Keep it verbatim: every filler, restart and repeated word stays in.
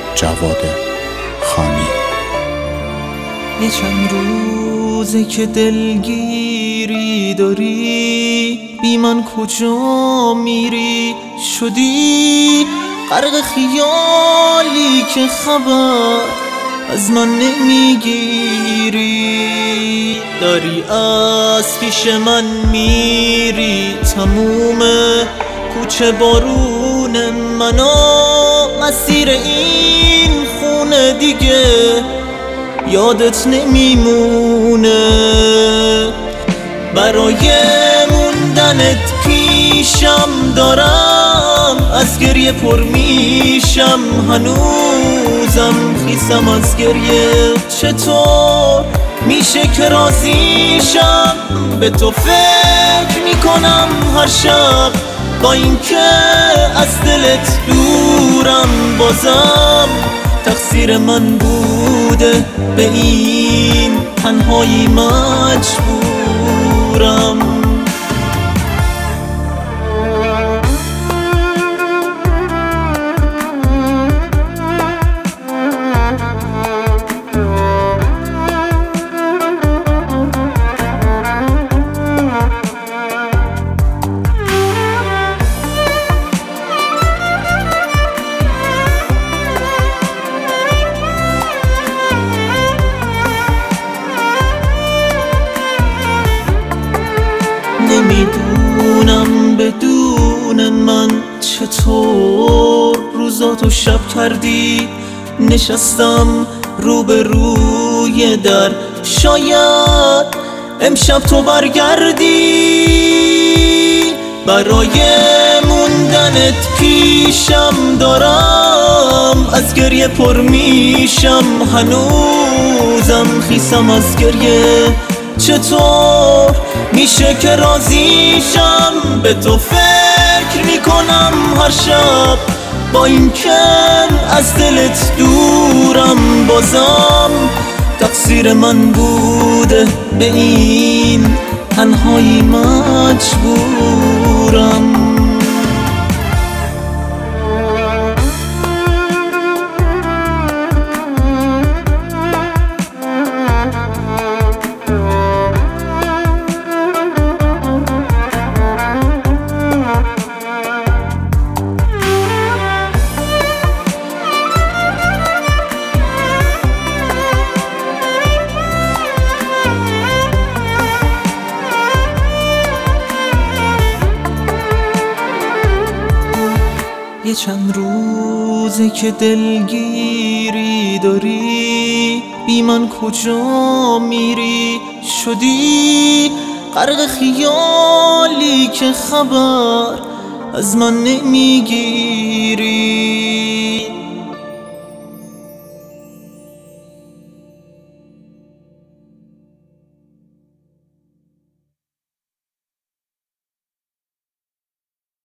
جواد خانی. یه چند روزه که دلگیری داری، بی من کجا میری؟ شدی غرق خیالی که خبر از من نمیگیری. داری از پیش من میری، تموم کوچه بارون منو، مسیر این خونه دیگه یادت نمیمونه. برای موندنت پیشم دارم، از گریه پر میشم، هنوزم خیسم از گریه. چطور میشه که راضیشم؟ به تو فکر میکنم هر شب، با اینکه از دلت دورم، بازم تقصیر من بوده، به این تنهایی مجبورم. نمیدونم بدون من چطور روزاتو شب کردی. نشستم روبروی در، شاید امشب تو برگردی. برای موندنت پیشم دارم، از گریه پر میشم، هنوزم خیسم از گریه. چطور میشه که راضیشم؟ به تو فکر میکنم هر شب، با اینکه از دلت دورم، بازم تقصیر من بوده، به این تنهایی مجبورم. یه چند روزه که دلگیری داری، بی من کجا میری؟ شدی غرق خیالی که خبر از من نمیگیری.